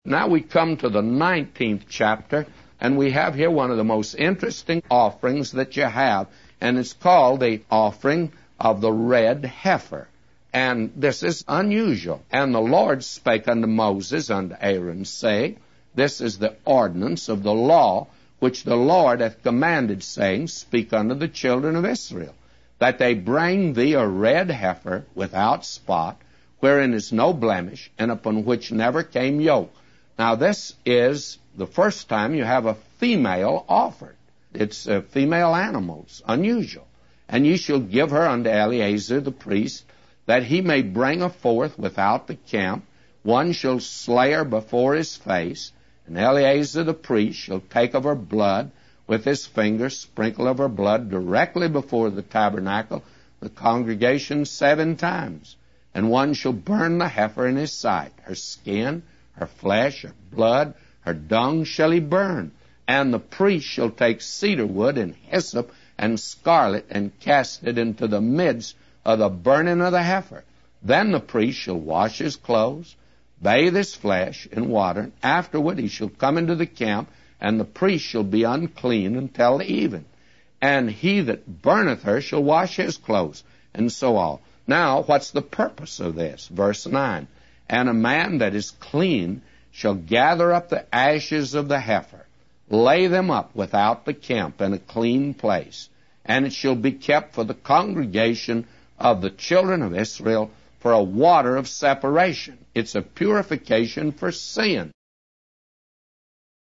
Now we come to the 19th chapter, and we have here one of the most interesting offerings that you have, and it's called the offering of the red heifer. And this is unusual. And the Lord spake unto Moses, unto Aaron, saying, This is the ordinance of the law which the Lord hath commanded, saying, Speak unto the children of Israel, that they bring thee a red heifer without spot, wherein is no blemish, and upon which never came yoke. Now this is the first time you have a female offered. It's a female animal. It's unusual. And ye shall give her unto Eleazar the priest, that he may bring her forth without the camp. One shall slay her before his face, and Eleazar the priest shall take of her blood with his finger, sprinkle of her blood directly before the tabernacle, the congregation 7 times. And one shall burn the heifer in his sight. Her skin, her flesh, her blood, her dung shall he burn. And the priest shall take cedar wood and hyssop and scarlet, and cast it into the midst of the burning of the heifer. Then the priest shall wash his clothes, bathe his flesh in water, and afterward he shall come into the camp, and the priest shall be unclean until the even. And he that burneth her shall wash his clothes, and so on. Now, what's the purpose of this? Verse 9, And a man that is clean shall gather up the ashes of the heifer, lay them up without the camp in a clean place, and it shall be kept for the congregation of the children of Israel for a water of separation. It's a purification for sin.